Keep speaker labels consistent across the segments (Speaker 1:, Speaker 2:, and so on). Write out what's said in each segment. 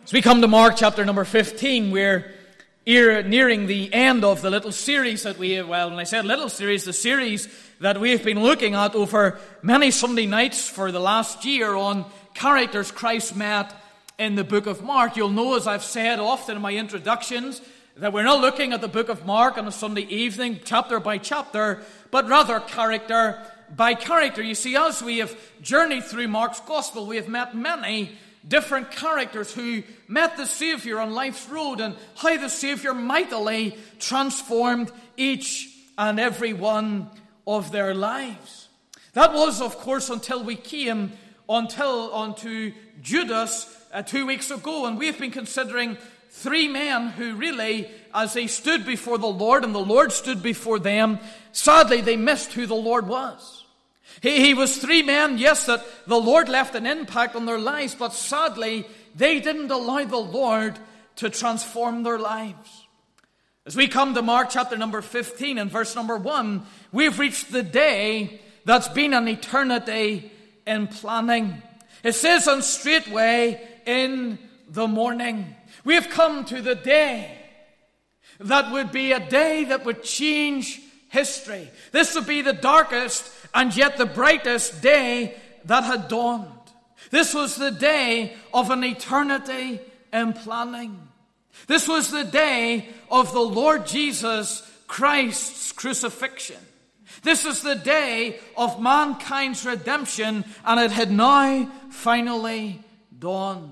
Speaker 1: As we come to Mark chapter number 15, we're nearing the end of the little series that we have, well, when I said little series, the series that we have been looking at over many Sunday nights for the last year on characters Christ met in the book of Mark. You'll know, as I've said often in my introductions, that we're not looking at the book of Mark on a Sunday evening, chapter by chapter, but rather character by character. You see, as we have journeyed through Mark's gospel, we have met many different characters who met the Savior on life's road and how the Savior mightily transformed each and every one of their lives. That was, of course, until we came onto Judas 2 weeks ago, and we have been considering three men who really, as they stood before the Lord and the Lord stood before them, sadly they missed who the Lord was. He was three men, yes, that the Lord left an impact on their lives, but sadly, they didn't allow the Lord to transform their lives. As we come to Mark chapter number 15 and verse number 1, we've reached the day that's been an eternity in planning. It says, and straightway in the morning. We have come to the day that would be a day that would change history. This would be the darkest and yet the brightest day that had dawned. This was the day of an eternity in planning. This was the day of the Lord Jesus Christ's crucifixion. This is the day of mankind's redemption, and it had now finally dawned.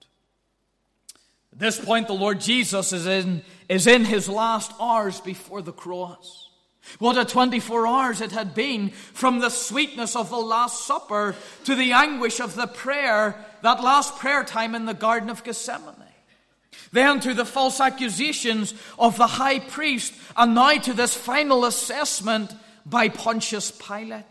Speaker 1: At this point, the Lord Jesus is in his last hours before the cross. What a 24 hours it had been, from the sweetness of the Last Supper to the anguish of the prayer, that last prayer time in the Garden of Gethsemane. Then to the false accusations of the high priest, and now to this final assessment by Pontius Pilate.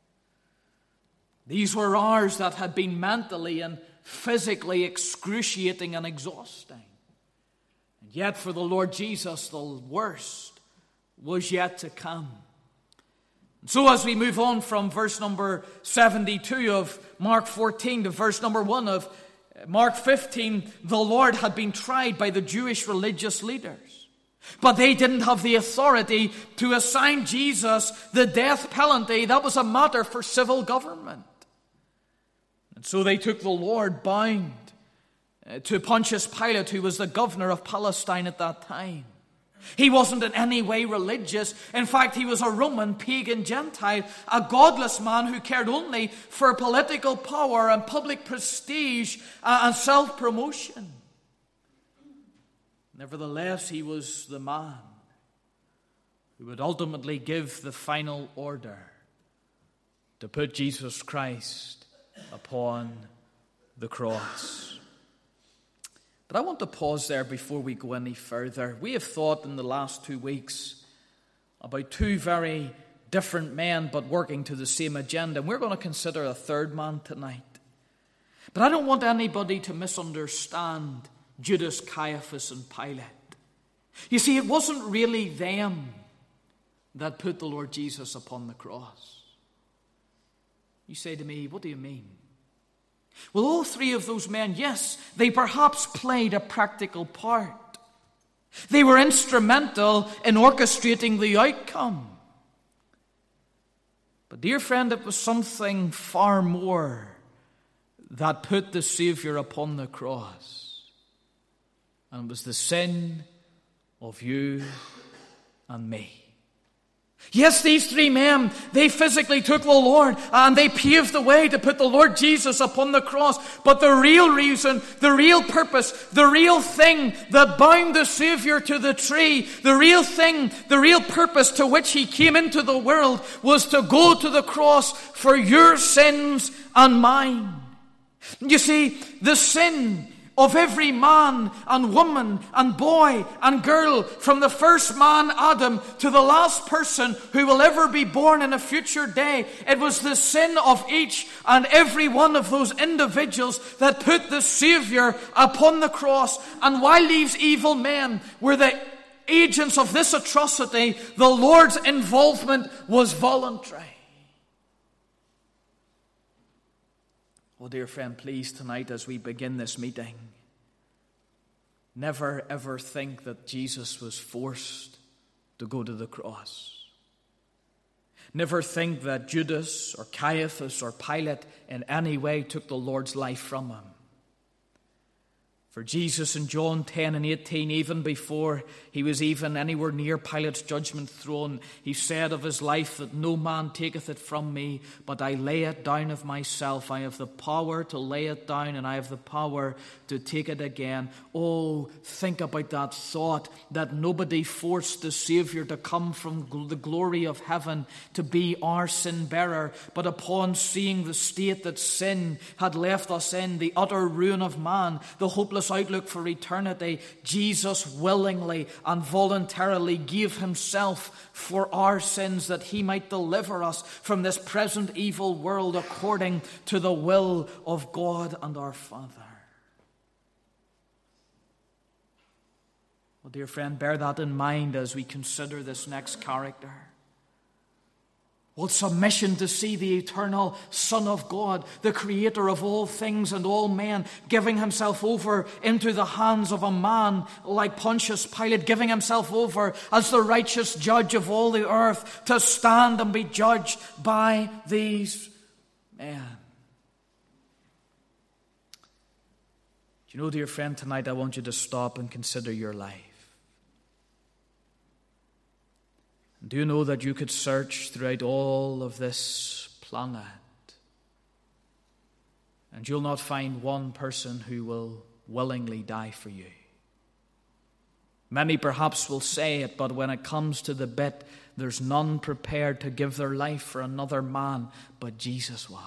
Speaker 1: These were hours that had been mentally and physically excruciating and exhausting. And yet for the Lord Jesus, the worst was yet to come. And so as we move on from verse number 72 of Mark 14 to verse number 1 of Mark 15, the Lord had been tried by the Jewish religious leaders. But they didn't have the authority to assign Jesus the death penalty. That was a matter for civil government. And so they took the Lord bound to Pontius Pilate, who was the governor of Palestine at that time. He wasn't in any way religious. In fact, he was a Roman pagan Gentile, a godless man who cared only for political power and public prestige and self-promotion. Nevertheless, he was the man who would ultimately give the final order to put Jesus Christ upon the cross. But I want to pause there before we go any further. We have thought in the last 2 weeks about two very different men but working to the same agenda. And we're going to consider a third man tonight. But I don't want anybody to misunderstand Judas, Caiaphas, and Pilate. You see, it wasn't really them that put the Lord Jesus upon the cross. You say to me, what do you mean? Well, all three of those men, yes, they perhaps played a practical part. They were instrumental in orchestrating the outcome. But dear friend, it was something far more that put the Savior upon the cross. And it was the sin of you and me. Yes, these three men, they physically took the Lord and they paved the way to put the Lord Jesus upon the cross. But the real reason, the real purpose, the real thing that bound the Savior to the tree, the real thing, the real purpose to which he came into the world was to go to the cross for your sins and mine. You see, the sin of every man and woman and boy and girl, from the first man, Adam, to the last person who will ever be born in a future day. It was the sin of each and every one of those individuals that put the Savior upon the cross. And while these evil men were the agents of this atrocity, the Lord's involvement was voluntary. Oh, dear friend, please tonight as we begin this meeting, never ever think that Jesus was forced to go to the cross. Never think that Judas or Caiaphas or Pilate in any way took the Lord's life from him. For Jesus in John 10 and 18, even before he was even anywhere near Pilate's judgment throne, he said of his life that no man taketh it from me, but I lay it down of myself. I have the power to lay it down, and I have the power to take it again. Oh, think about that thought, that nobody forced the Savior to come from the glory of heaven to be our sin bearer, but upon seeing the state that sin had left us in, the utter ruin of man, the hopeless outlook for eternity, Jesus willingly and voluntarily gave himself for our sins, that he might deliver us from this present evil world according to the will of God and our Father. Well, dear friend, bear that in mind as we consider this next character. What submission to see the eternal Son of God, the creator of all things and all men, giving himself over into the hands of a man like Pontius Pilate, giving himself over as the righteous judge of all the earth to stand and be judged by these men. Do you know, dear friend, tonight I want you to stop and consider your life. Do you know that you could search throughout all of this planet and you'll not find one person who will willingly die for you? Many perhaps will say it, but when it comes to the bit, there's none prepared to give their life for another man, but Jesus was.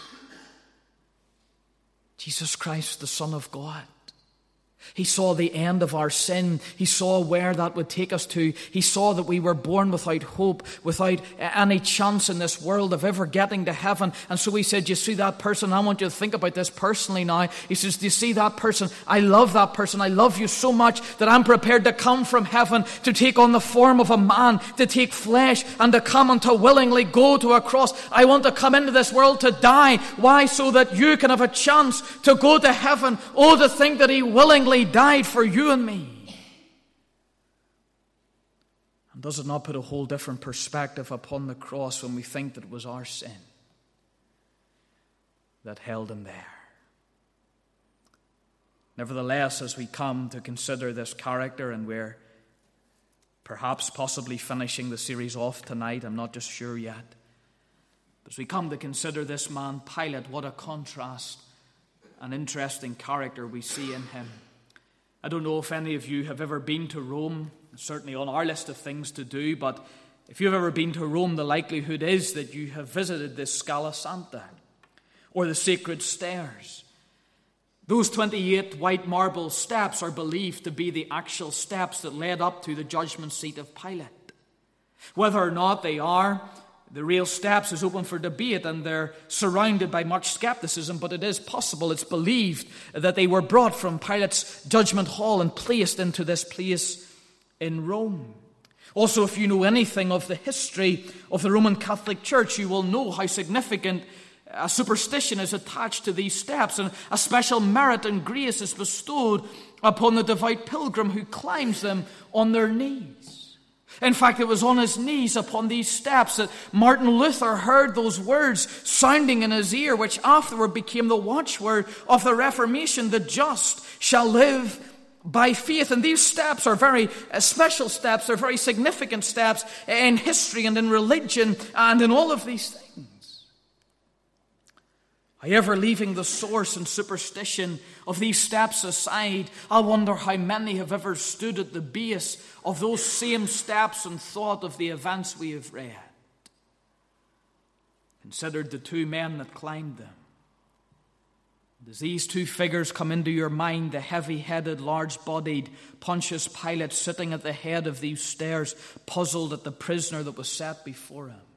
Speaker 1: Jesus Christ, the Son of God. He saw the end of our sin. He saw where that would take us to. He saw that we were born without hope, without any chance in this world of ever getting to heaven. And so he said, you see that person? I want you to think about this personally now. He says, do you see that person? I love that person. I love you so much that I'm prepared to come from heaven, to take on the form of a man, to take flesh and to come and to willingly go to a cross. I want to come into this world to die. Why? So that you can have a chance to go to heaven. Oh, to think that he willingly died for you and me. And does it not put a whole different perspective upon the cross when we think that it was our sin that held him there? Nevertheless, as we come to consider this character, and we're perhaps possibly finishing the series off tonight, I'm not just sure yet. But as we come to consider this man, Pilate, what a contrast, an interesting character we see in him. I don't know if any of you have ever been to Rome. It's certainly on our list of things to do, but if you've ever been to Rome, the likelihood is that you have visited this Scala Santa, or the Sacred Stairs. Those 28 white marble steps are believed to be the actual steps that led up to the judgment seat of Pilate. Whether or not they are the real steps is open for debate, and they're surrounded by much skepticism, but it is possible, it's believed, that they were brought from Pilate's judgment hall and placed into this place in Rome. Also, if you know anything of the history of the Roman Catholic Church, you will know how significant a superstition is attached to these steps, and a special merit and grace is bestowed upon the devout pilgrim who climbs them on their knees. In fact, it was on his knees upon these steps that Martin Luther heard those words sounding in his ear, which afterward became the watchword of the Reformation: the just shall live by faith. And these steps are very special steps. They're very significant steps in history and in religion and in all of these things. However, leaving the source and superstition of these steps aside, I wonder how many have ever stood at the base of those same steps and thought of the events we have read. Considered the two men that climbed them. As these two figures come into your mind, the heavy-headed, large-bodied Pontius Pilate sitting at the head of these stairs, puzzled at the prisoner that was set before him.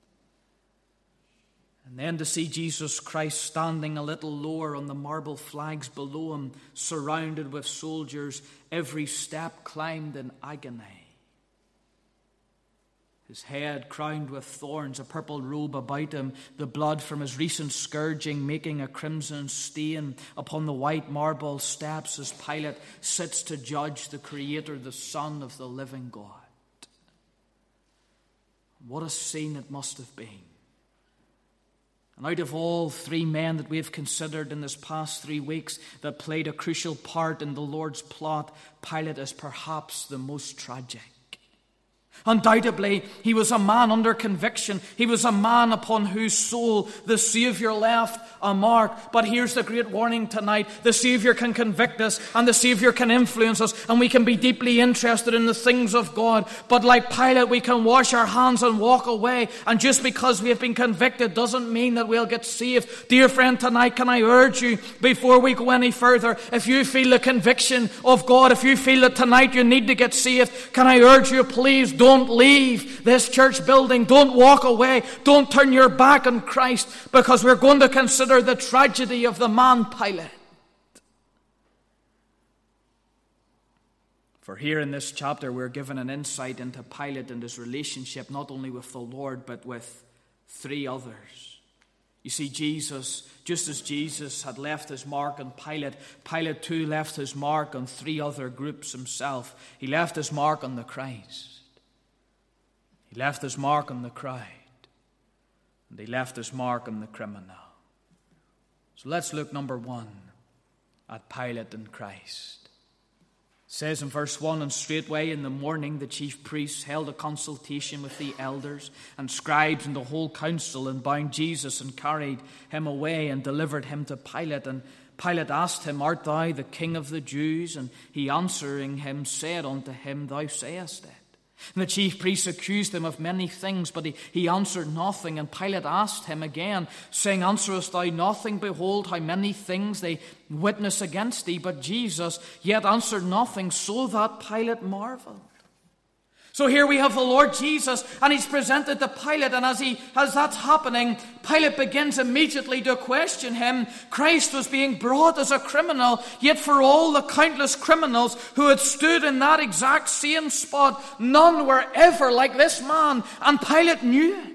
Speaker 1: And then to see Jesus Christ standing a little lower on the marble flags below him, surrounded with soldiers, every step climbed in agony. his head crowned with thorns, a purple robe about him, the blood from his recent scourging making a crimson stain upon the white marble steps as Pilate sits to judge the Creator, the Son of the living God. What a scene it must have been. And out of all three men that we have considered in this past 3 weeks that played a crucial part in the Lord's plot, Pilate is perhaps the most tragic. Undoubtedly, he was a man under conviction. He was a man upon whose soul the Savior left a mark. But here's the great warning tonight. The Savior can convict us and the Savior can influence us, and we can be deeply interested in the things of God. But like Pilate, we can wash our hands and walk away. And just because we have been convicted doesn't mean that we'll get saved. Dear friend, tonight can I urge you, before we go any further, if you feel the conviction of God, if you feel that tonight you need to get saved, can I urge you, please don't leave this church building. Don't walk away. Don't turn your back on Christ, because we're going to consider the tragedy of the man Pilate. For here in this chapter we're given an insight into Pilate and his relationship not only with the Lord but with three others. You see, Jesus, just as Jesus had left his mark on Pilate, Pilate too left his mark on three other groups himself. He left his mark on the Christ. He left his mark on the crowd. And he left his mark on the criminal. So let's look, number one, at Pilate and Christ. It says in verse 1, and straightway in the morning the chief priests held a consultation with the elders and scribes and the whole council, and bound Jesus and carried him away and delivered him to Pilate. And Pilate asked him, Art thou the king of the Jews? And he answering him said unto him, Thou sayest it. And the chief priests accused him of many things, but he answered nothing. And Pilate asked him again, saying, Answerest thou nothing? Behold, how many things they witness against thee. But Jesus yet answered nothing, so that Pilate marveled. So here we have the Lord Jesus, and he's presented to Pilate, and as that's happening, Pilate begins immediately to question him. Christ was being brought as a criminal, yet for all the countless criminals who had stood in that exact same spot, none were ever like this man, and Pilate knew it.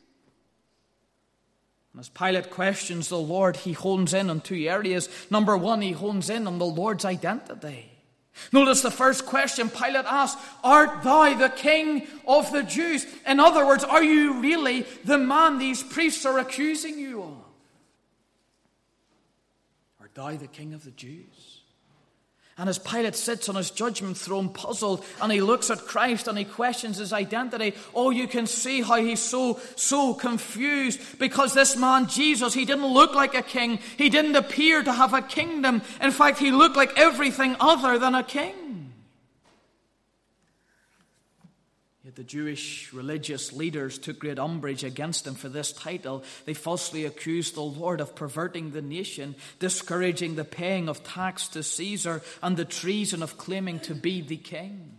Speaker 1: And as Pilate questions the Lord, he hones in on two areas. Number one, he hones in on the Lord's identity. Notice the first question Pilate asked, Art thou the king of the Jews? In other words, are you really the man these priests are accusing you of? Art thou the king of the Jews? And as Pilate sits on his judgment throne puzzled, and he looks at Christ and he questions his identity, oh, you can see how he's so confused, because this man Jesus, he didn't look like a king. He didn't appear to have a kingdom. In fact, he looked like everything other than a king. Yet the Jewish religious leaders took great umbrage against him for this title. They falsely accused the Lord of perverting the nation, discouraging the paying of tax to Caesar, and the treason of claiming to be the king.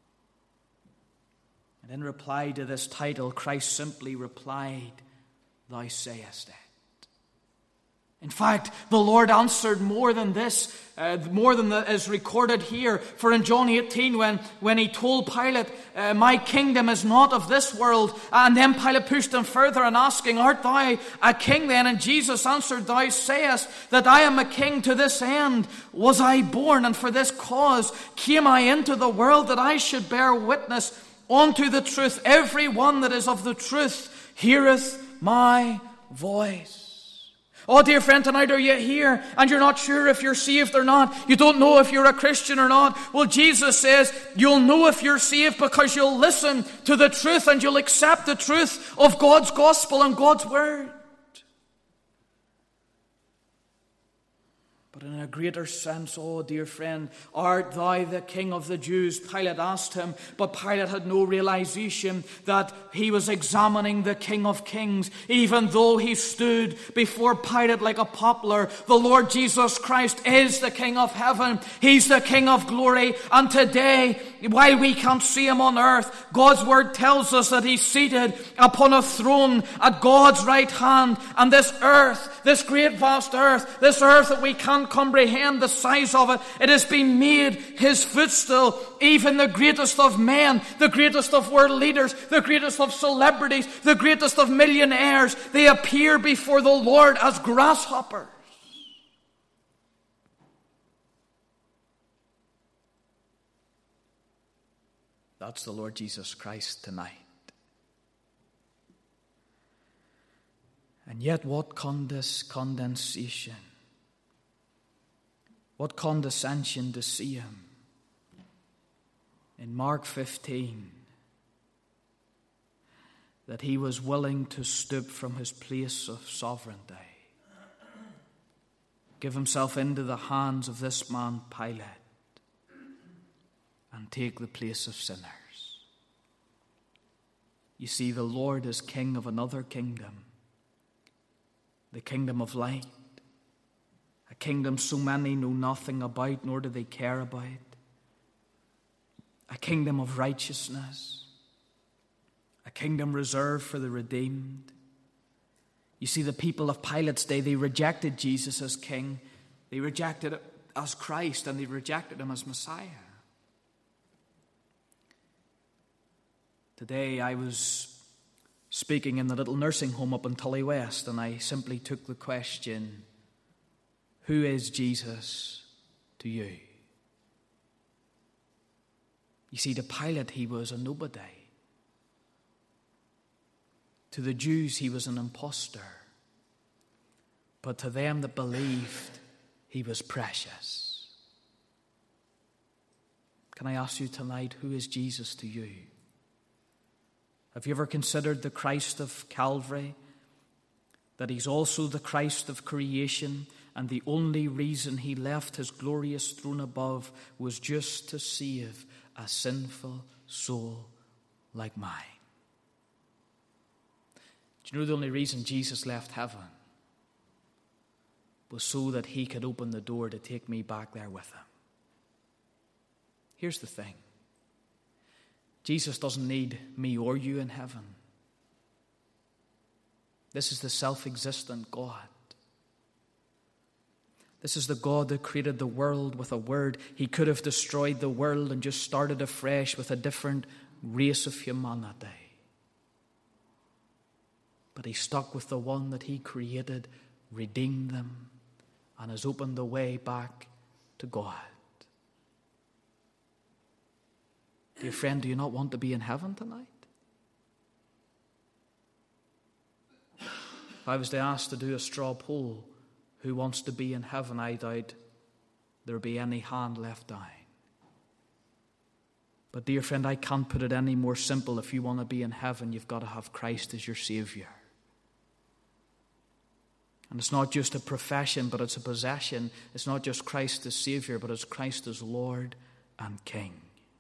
Speaker 1: And in reply to this title, Christ simply replied, Thou sayest it. In fact, the Lord answered more than this, more than is recorded here. For in John 18, when he told Pilate, My kingdom is not of this world, and then Pilate pushed him further and asking, Art thou a king then? And Jesus answered, Thou sayest that I am a king. To this end was I born, and for this cause came I into the world, that I should bear witness unto the truth. Every one that is of the truth heareth my voice. Oh, dear friend, tonight are you here and you're not sure if you're saved or not? You don't know if you're a Christian or not? Well, Jesus says you'll know if you're saved because you'll listen to the truth and you'll accept the truth of God's gospel and God's word. But in a greater sense, oh dear friend, art thou the king of the Jews? Pilate asked him, but Pilate had no realization that he was examining the King of Kings. Even though he stood before Pilate like a poplar, the Lord Jesus Christ is the King of heaven. He's the King of glory. And today, while we can't see him on earth, God's word tells us that he's seated upon a throne at God's right hand. And this earth, this great vast earth, this earth that we can't comprehend the size of it, it has been made his footstool. Even the greatest of men, the greatest of world leaders, the greatest of celebrities, the greatest of millionaires, they appear before the Lord as grasshoppers. That's the Lord Jesus Christ tonight. And yet what condensation, what condescension to see him. In Mark 15, that he was willing to stoop from his place of sovereignty, give himself into the hands of this man Pilate, and take the place of sinners. You see, the Lord is king of another kingdom, the kingdom of light, a kingdom so many know nothing about, nor do they care about, a kingdom of righteousness, a kingdom reserved for the redeemed. You see, the people of Pilate's day, they rejected Jesus as king, they rejected it as Christ, and they rejected him as Messiah. Today I was speaking in the little nursing home up in Tully West, and I simply took the question, who is Jesus to you? You see, to Pilate he was a nobody. To the Jews he was an impostor. But to them that believed, he was precious. Can I ask you tonight, who is Jesus to you? Have you ever considered the Christ of Calvary? That he's also the Christ of creation, and the only reason he left his glorious throne above was just to save a sinful soul like mine. Do you know the only reason Jesus left heaven was so that he could open the door to take me back there with him? Here's the thing. Jesus doesn't need me or you in heaven. This is the self-existent God. This is the God that created the world with a word. He could have destroyed the world and just started afresh with a different race of humanity. But he stuck with the one that he created, redeemed them, and has opened the way back to God. Dear friend, do you not want to be in heaven tonight? If I was to ask to do a straw poll, who wants to be in heaven, I doubt there would be any hand left down. But dear friend, I can't put it any more simple. If you want to be in heaven, you've got to have Christ as your Savior. And it's not just a profession, but it's a possession. It's not just Christ as Savior, but it's Christ as Lord and King.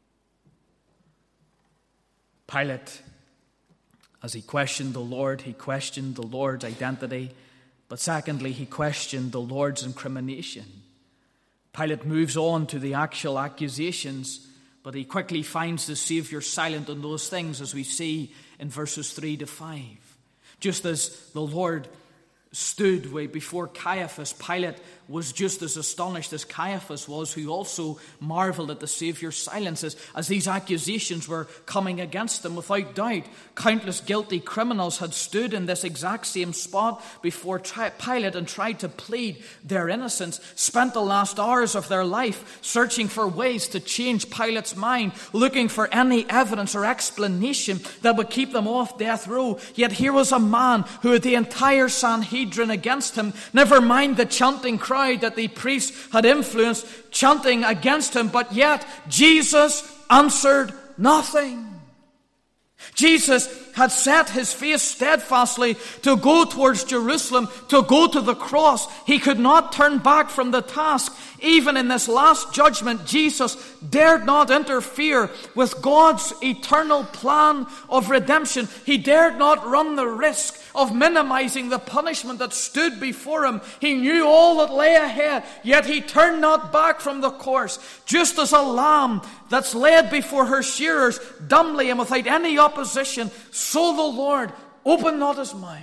Speaker 1: Pilate, as he questioned the Lord, he questioned the Lord's identity. But secondly, he questioned the Lord's incrimination. Pilate moves on to the actual accusations, but he quickly finds the Savior silent on those things, as we see in verses 3 to 5. Just as the Lord stood way before Caiaphas, Pilate was just as astonished as Caiaphas was, who also marveled at the Savior's silence as these accusations were coming against him. Without doubt, countless guilty criminals had stood in this exact same spot before Pilate and tried to plead their innocence, spent the last hours of their life searching for ways to change Pilate's mind, looking for any evidence or explanation that would keep them off death row. Yet here was a man who had the entire Sanhedrin against him, never mind the chanting crowd that the priests had influenced, chanting against him, but yet Jesus answered nothing. Jesus had set his face steadfastly to go towards Jerusalem, to go to the cross. He could not turn back from the task. Even in this last judgment, Jesus dared not interfere with God's eternal plan of redemption. He dared not run the risk of minimizing the punishment that stood before him. He knew all that lay ahead, yet he turned not back from the course. Just as a lamb that's led before her shearers dumbly and without any opposition, so the Lord opened not his mouth.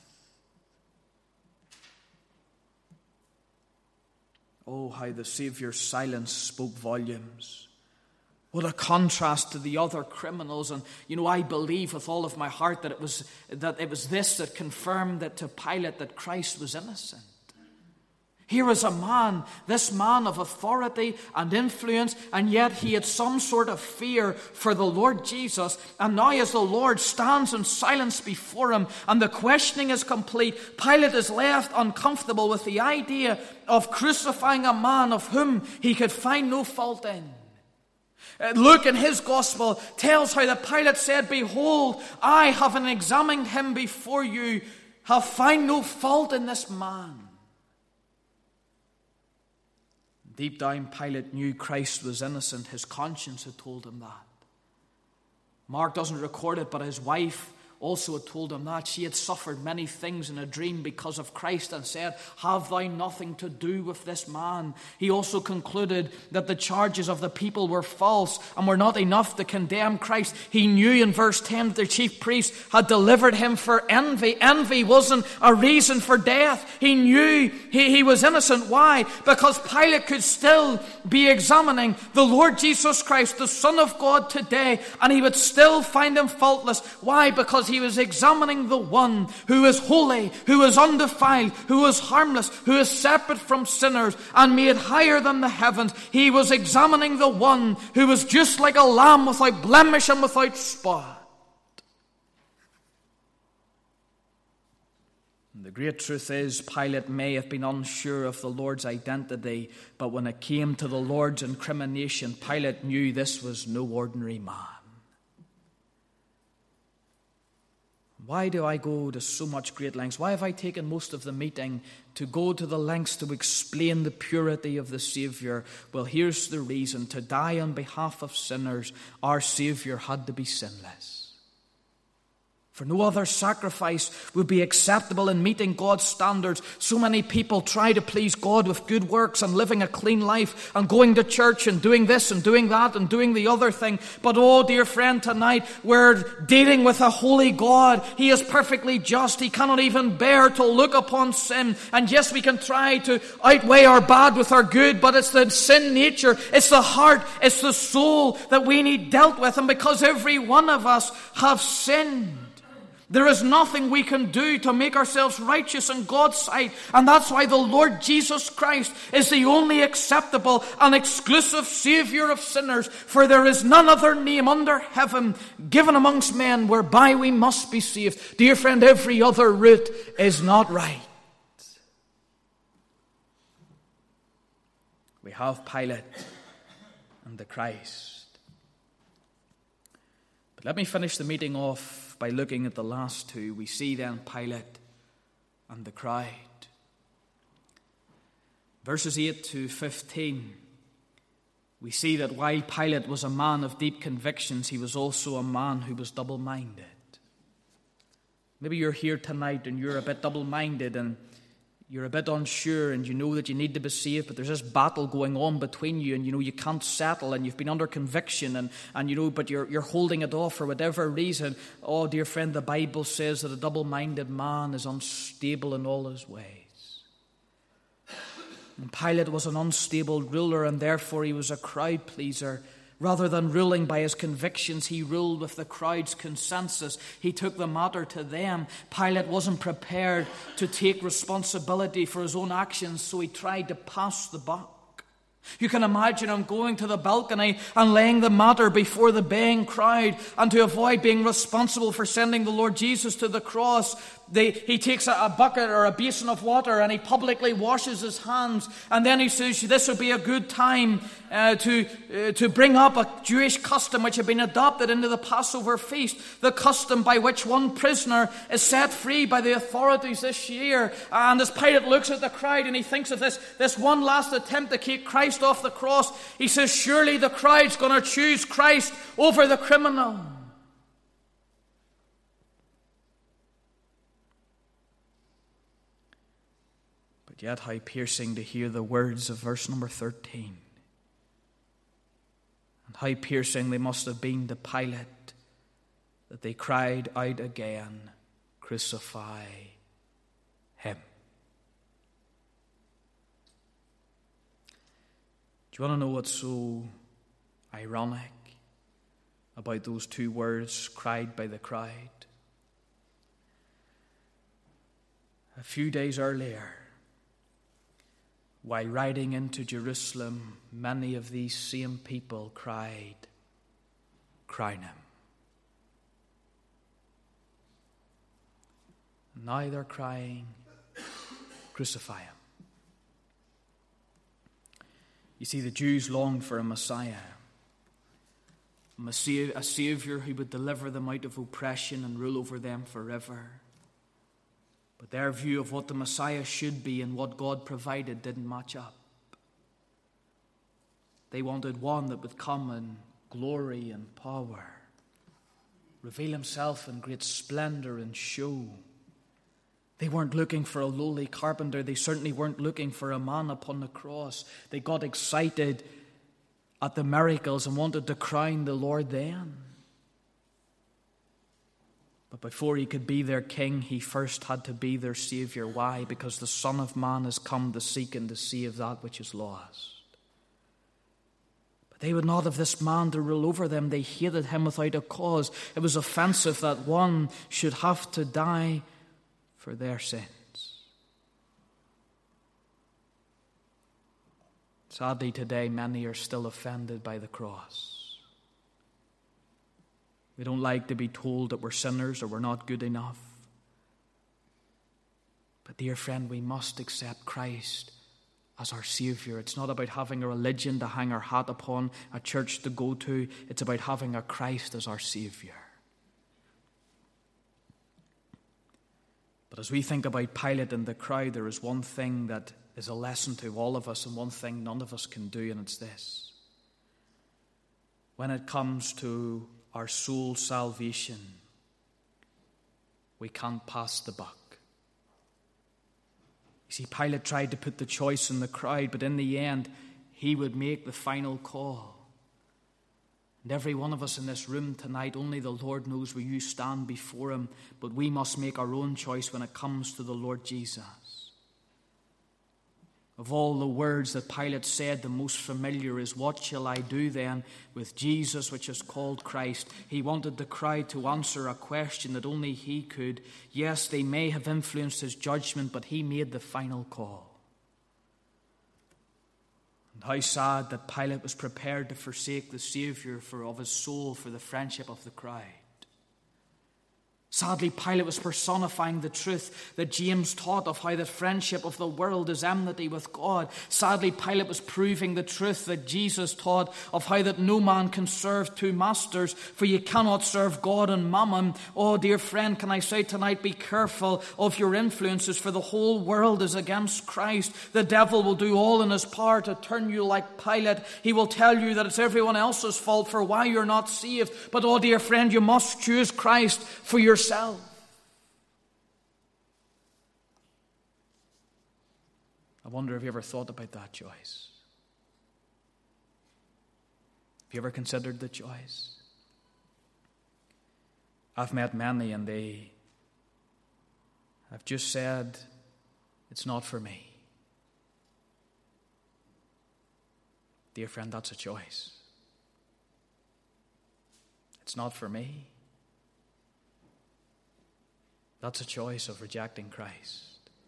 Speaker 1: Oh, how the Savior's silence spoke volumes. What a contrast to the other criminals. And, I believe with all of my heart that it was this that confirmed that to Pilate that Christ was innocent. Here was a man, this man of authority and influence, and yet he had some sort of fear for the Lord Jesus. And now as the Lord stands in silence before him and the questioning is complete, Pilate is left uncomfortable with the idea of crucifying a man of whom he could find no fault in. Luke in his gospel tells how that Pilate said, "Behold, I, having examined him before you, have found no fault in this man." Deep down, Pilate knew Christ was innocent. His conscience had told him that. Mark doesn't record it, but his wife also had told him that. She had suffered many things in a dream because of Christ and said, "Have thou nothing to do with this man?" He also concluded that the charges of the people were false and were not enough to condemn Christ. He knew in verse 10 that the chief priest had delivered him for envy. Envy wasn't a reason for death. He knew he was innocent. Why? Because Pilate could still be examining the Lord Jesus Christ, the Son of God, today, and he would still find him faultless. Why? Because he was examining the one who is holy, who is undefiled, who is harmless, who is separate from sinners and made higher than the heavens. He was examining the one who was just like a lamb without blemish and without spot. And the great truth is, Pilate may have been unsure of the Lord's identity, but when it came to the Lord's incrimination, Pilate knew this was no ordinary man. Why do I go to so much great lengths? Why have I taken most of the meeting to go to the lengths to explain the purity of the Savior? Well, here's the reason. To die on behalf of sinners, our Savior had to be sinless. For no other sacrifice would be acceptable in meeting God's standards. So many people try to please God with good works and living a clean life and going to church and doing this and doing that and doing the other thing. But oh, dear friend, tonight we're dealing with a holy God. He is perfectly just. He cannot even bear to look upon sin. And yes, we can try to outweigh our bad with our good, but it's the sin nature, it's the heart, it's the soul that we need dealt with. And because every one of us have sinned, there is nothing we can do to make ourselves righteous in God's sight. And that's why the Lord Jesus Christ is the only acceptable and exclusive Savior of sinners. For there is none other name under heaven given amongst men whereby we must be saved. Dear friend, every other route is not right. We have Pilate and the Christ. But let me finish the meeting off by looking at the last two. We see then Pilate and the crowd. Verses 8 to 15, we see that while Pilate was a man of deep convictions, he was also a man who was double-minded. Maybe you're here tonight and you're a bit double-minded and you're a bit unsure and you know that you need to be saved, but there's this battle going on between you and you can't settle and you've been under conviction and but you're holding it off for whatever reason. Oh, dear friend, the Bible says that a double-minded man is unstable in all his ways. And Pilate was an unstable ruler and therefore he was a crowd pleaser. Rather than ruling by his convictions, he ruled with the crowd's consensus. He took the matter to them. Pilate wasn't prepared to take responsibility for his own actions, so he tried to pass the buck. You can imagine him going to the balcony and laying the matter before the baying crowd, and to avoid being responsible for sending the Lord Jesus to the cross, he takes a bucket or a basin of water and he publicly washes his hands, and then he says this would be a good time to bring up a Jewish custom which had been adopted into the Passover feast, the custom by which one prisoner is set free by the authorities this year. And as Pilate looks at the crowd and he thinks of this one last attempt to keep Christ off the cross, he says, surely the crowd's going to choose Christ over the criminal. But yet how piercing to hear the words of verse number 13. And how piercing they must have been to Pilate that they cried out again, crucify him. Do you want to know what's so ironic about those two words cried by the crowd? A few days earlier, while riding into Jerusalem, many of these same people cried, crown him. Now they're crying, crucify him. You see, the Jews longed for a Messiah, a Savior who would deliver them out of oppression and rule over them forever. But their view of what the Messiah should be and what God provided didn't match up. They wanted one that would come in glory and power, reveal himself in great splendor and show. They weren't looking for a lowly carpenter. They certainly weren't looking for a man upon the cross. They got excited at the miracles and wanted to crown the Lord then. But before he could be their king, he first had to be their Savior. Why? Because the Son of Man has come to seek and to save that which is lost. But they would not have this man to rule over them. They hated him without a cause. It was offensive that one should have to die for their sins. Sadly, today, many are still offended by the cross. We don't like to be told that we're sinners or we're not good enough. But dear friend, we must accept Christ as our Savior. It's not about having a religion to hang our hat upon, a church to go to. It's about having a Christ as our Savior. But as we think about Pilate and the crowd, there is one thing that is a lesson to all of us and one thing none of us can do, and it's this. When it comes to our soul salvation, we can't pass the buck. You see, Pilate tried to put the choice in the crowd, but in the end, he would make the final call. And every one of us in this room tonight, only the Lord knows where you stand before him, but we must make our own choice when it comes to the Lord Jesus. Of all the words that Pilate said, the most familiar is, what shall I do then with Jesus, which is called Christ? He wanted the crowd to answer a question that only he could. Yes, they may have influenced his judgment, but he made the final call. And how sad that Pilate was prepared to forsake the Savior of his soul for the friendship of the crowd. Sadly, Pilate was personifying the truth that James taught of how the friendship of the world is enmity with God. Sadly, Pilate was proving the truth that Jesus taught of how that no man can serve two masters, for you cannot serve God and mammon. Oh, dear friend, can I say tonight, be careful of your influences, for the whole world is against Christ. The devil will do all in his power to turn you like Pilate. He will tell you that it's everyone else's fault for why you're not saved. But, oh, dear friend, you must choose Christ for yourself. I wonder, have you ever thought about that choice? Have you ever considered the choice? I've met many and they have just said, it's not for me. Dear friend, that's a choice. It's not for me. That's a choice of rejecting Christ.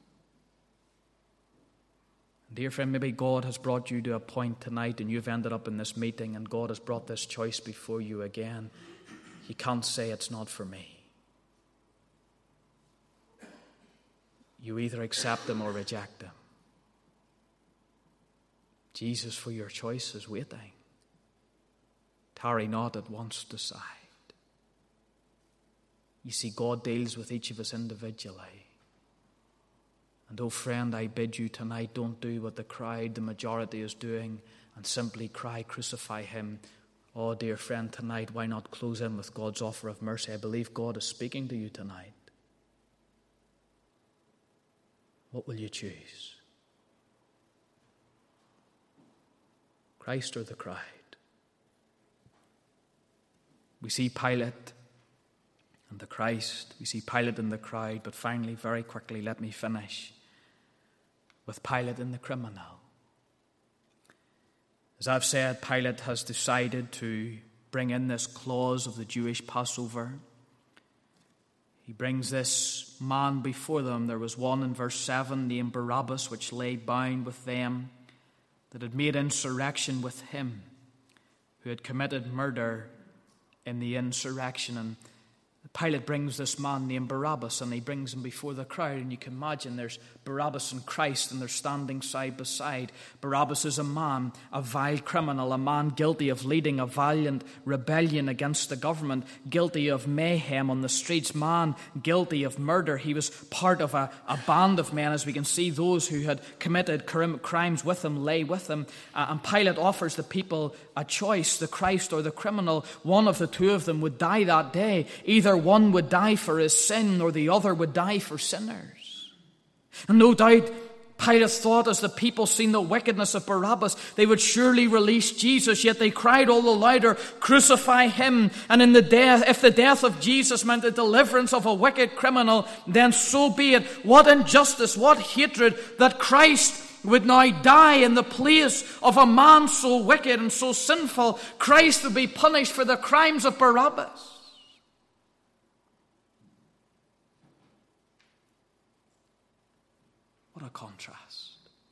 Speaker 1: Dear friend, maybe God has brought you to a point tonight and you've ended up in this meeting and God has brought this choice before you again. You can't say it's not for me. You either accept him or reject him. Jesus, for your choice is waiting. Tarry not, at once decide. You see, God deals with each of us individually. And oh friend, I bid you tonight, don't do what the crowd, the majority is doing, and simply cry, crucify him. Oh dear friend, tonight, why not close in with God's offer of mercy? I believe God is speaking to you tonight. What will you choose? Christ or the crowd? We see Pilate and the Christ. We see Pilate and the crowd. But finally, very quickly, let me finish with Pilate and the criminal. As I've said, Pilate has decided to bring in this clause of the Jewish Passover. He brings this man before them. There was one in verse 7 named Barabbas, which lay bound with them that had made insurrection with him, who had committed murder in the insurrection. And Pilate brings this man named Barabbas, and he brings him before the crowd. And you can imagine there's Barabbas and Christ, and they're standing side by side. Barabbas is a man, a vile criminal, a man guilty of leading a violent rebellion against the government, guilty of mayhem on the streets, man guilty of murder. He was part of a band of men, as we can see those who had committed crimes with him lay with him. And Pilate offers the people a choice, the Christ or the criminal. One of the two of them would die that day. Either one would die for his sin, or the other would die for sinners. And no doubt Pilate thought, as the people seen the wickedness of Barabbas, they would surely release Jesus, yet they cried all the louder, crucify him. And if the death of Jesus meant the deliverance of a wicked criminal, then so be it. What injustice, what hatred, that Christ would now die in the place of a man so wicked and so sinful. Christ would be punished for the crimes of Barabbas. What a contrast.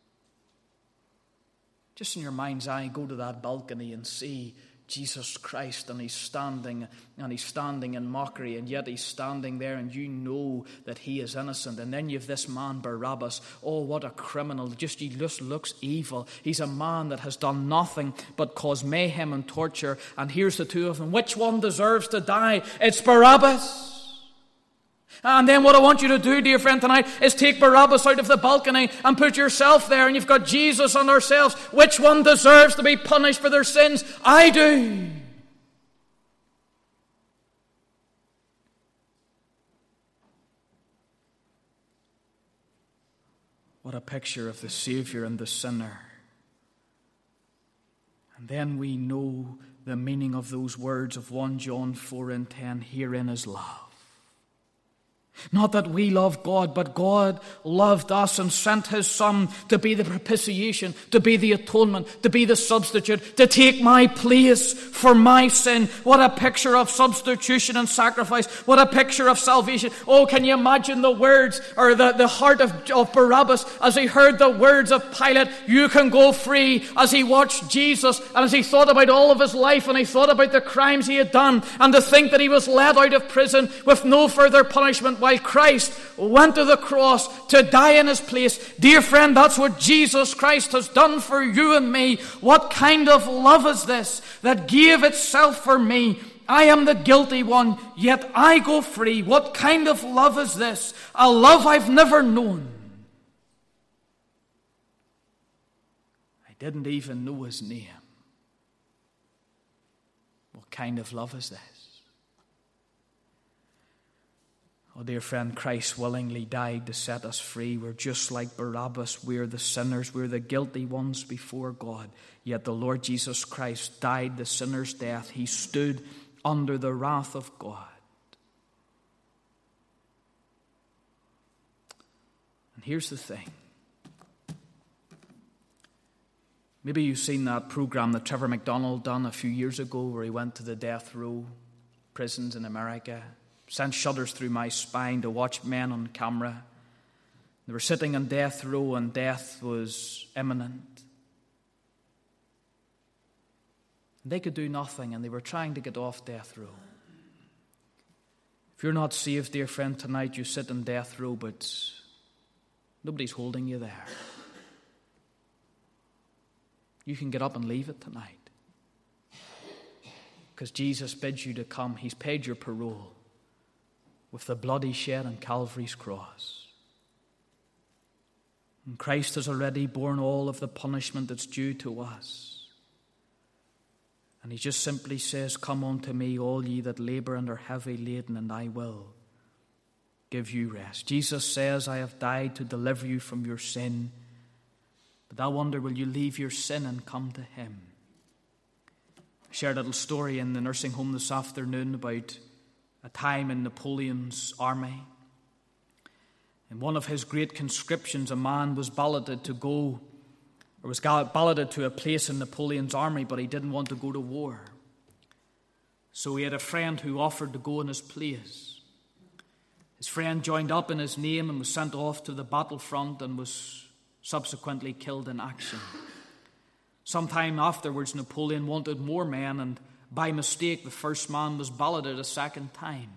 Speaker 1: Just in your mind's eye, go to that balcony and see Jesus Christ, and he's standing in mockery, and yet he's standing there, and you know that he is innocent. And then you have this man Barabbas. Oh, what a criminal. He just looks evil. He's a man that has done nothing but cause mayhem and torture. And here's the two of them. Which one deserves to die? It's Barabbas. And then what I want you to do, dear friend, tonight is take Barabbas out of the balcony and put yourself there, and you've got Jesus and ourselves. Which one deserves to be punished for their sins? I do. What a picture of the Savior and the sinner. And then we know the meaning of those words of 1 John 4:10, herein is love. Not that we love God, but God loved us and sent his Son to be the propitiation, to be the atonement, to be the substitute, to take my place for my sin. What a picture of substitution and sacrifice. What a picture of salvation. Oh, can you imagine the words, or the heart of Barabbas as he heard the words of Pilate, you can go free, as he watched Jesus and as he thought about all of his life and he thought about the crimes he had done, and to think that he was let out of prison with no further punishment, while Christ went to the cross to die in his place. Dear friend, that's what Jesus Christ has done for you and me. What kind of love is this that gave itself for me? I am the guilty one, yet I go free. What kind of love is this? A love I've never known. I didn't even know his name. What kind of love is this? Oh, dear friend, Christ willingly died to set us free. We're just like Barabbas. We're the sinners. We're the guilty ones before God. Yet the Lord Jesus Christ died the sinner's death. He stood under the wrath of God. And here's the thing. Maybe you've seen that program that Trevor McDonald done a few years ago, where he went to the death row prisons in America. Sent shudders through my spine to watch men on camera. They were sitting on death row, and death was imminent. And they could do nothing, and they were trying to get off death row. If you're not saved, dear friend, tonight you sit on death row, but nobody's holding you there. you can get up and leave it tonight. Because Jesus bids you to come. He's paid your parole with the blood he shed on Calvary's cross. And Christ has already borne all of the punishment that's due to us. And he just simply says, come unto me, all ye that labor and are heavy laden, and I will give you rest. Jesus says, I have died to deliver you from your sin. But I wonder, will you leave your sin and come to him? I shared a little story in the nursing home this afternoon about a time in Napoleon's army. In one of his great conscriptions, a man was balloted to a place in Napoleon's army, but he didn't want to go to war. So he had a friend who offered to go in his place. His friend joined up in his name and was sent off to the battlefront and was subsequently killed in action. Sometime afterwards, Napoleon wanted more men, and by mistake, the first man was balloted a second time.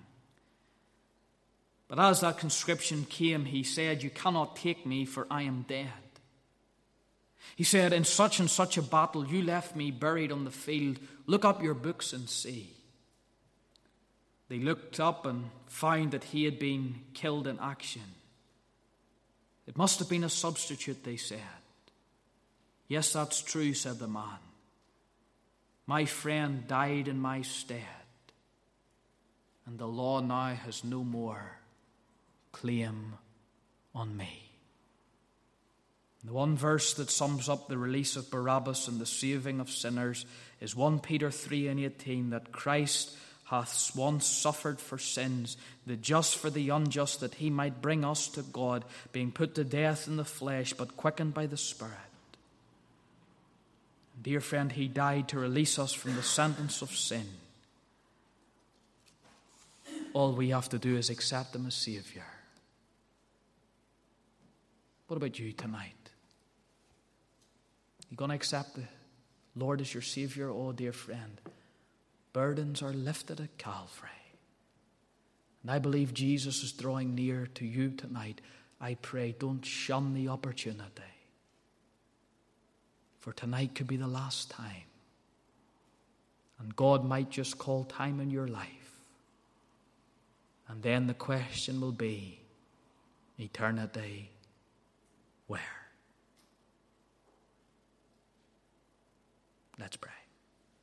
Speaker 1: But as that conscription came, he said, you cannot take me, for I am dead. He said, in such and such a battle, you left me buried on the field. Look up your books and see. They looked up and found that he had been killed in action. It must have been a substitute, they said. Yes, that's true, said the man. My friend died in my stead, and the law now has no more claim on me. The one verse that sums up the release of Barabbas and the saving of sinners is 1 Peter 3:18, that Christ hath once suffered for sins, the just for the unjust, that he might bring us to God, being put to death in the flesh, but quickened by the Spirit. Dear friend, he died to release us from the sentence of sin. All we have to do is accept him as Savior. What about you tonight? You going to accept the Lord as your Savior? Oh, dear friend, burdens are lifted at Calvary. And I believe Jesus is drawing near to you tonight. I pray, don't shun the opportunity. For tonight could be the last time. And God might just call time in your life. And then the question will be, eternity, where? Let's pray.